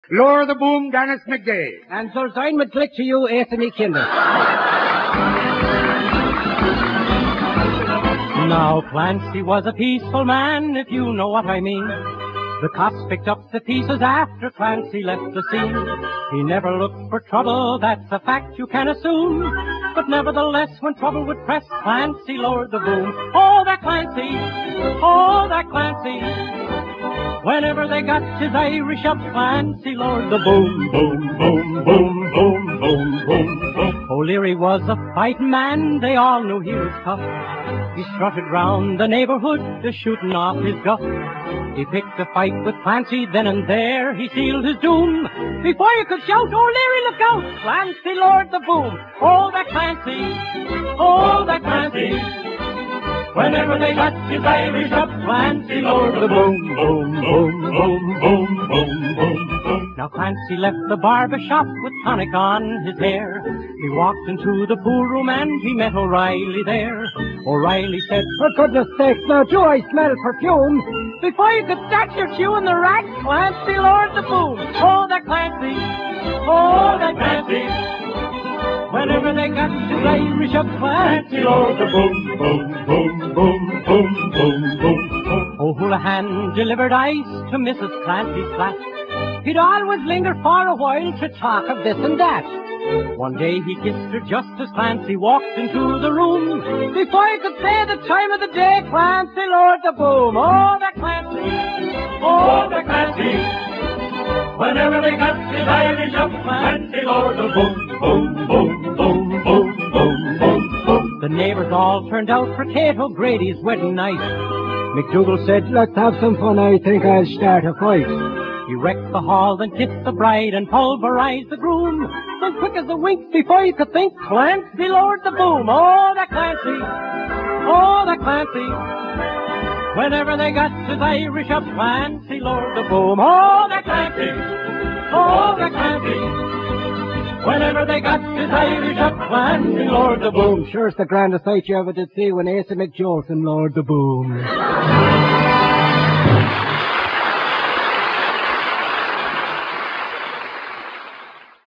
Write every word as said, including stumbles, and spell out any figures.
Lower the boom, Dennis McGay. And so sign would click to you, Anthony Kinder. Now, Clancy was a peaceful man, if you know what I mean. The cops picked up the pieces after Clancy left the scene. He never looked for trouble, that's a fact you can assume. But nevertheless, when trouble would press, Clancy lowered the boom. Oh, that Clancy! Oh, that Clancy! Whenever they got his Irish up, Clancy lowered the boom. Boom, boom, boom, boom, boom, boom, boom. O'Leary was a fighting man, they all knew he was tough. He strutted round the neighborhood, just shooting off his guff. He picked a fight with Clancy, then and there he sealed his doom. Before you could shout, O'Leary, look out! Clancy lowered the boom. Oh, that Clancy! Oh, that Clancy! Whenever they got his Irish up, Clancy lowered the boom. Boom, boom, boom, boom, boom, boom, boom. Now Clancy left the barber shop with tonic on his hair. He walked into the pool room and he met O'Reilly there. O'Reilly said, for goodness sake, now do I smell perfume? Before you could start your cue in the rack, Clancy lowered the boom. Oh, that Clancy! Oh, that Clancy! Whenever they got his Irish up, Clancy lowered the boom. Boom, boom, boom, boom, boom, boom, boom. O'Houlihan delivered ice to Missus Clancy's flat. He'd always linger for a while to talk of this and that. One day he kissed her just as Clancy walked into the room. Before he could say the time of the day, Clancy lowered the boom. Oh, that Clancy! Oh, that Clancy! Whenever they got his Irish up, Clancy lowered the boom. Boom, boom, boom, boom, boom, boom, boom. The neighbors all turned out for Kate O'Grady's wedding night. McDougal said, let's have some fun, I think I'll start a fight. He wrecked the hall, then kissed the bride and pulverized the groom. Then quick as a wink, before you could think, Clancy lowered the boom. Oh, that Clancy! Oh, that Clancy! Whenever they got his Irish up, Clancy lowered the boom. Oh, that Clancy! Oh, that Clancy! Whenever they got his Irish up, Clancy lowered the boom. Sure, it's the grandest sight you ever did see when Asa McJolson lowered the boom.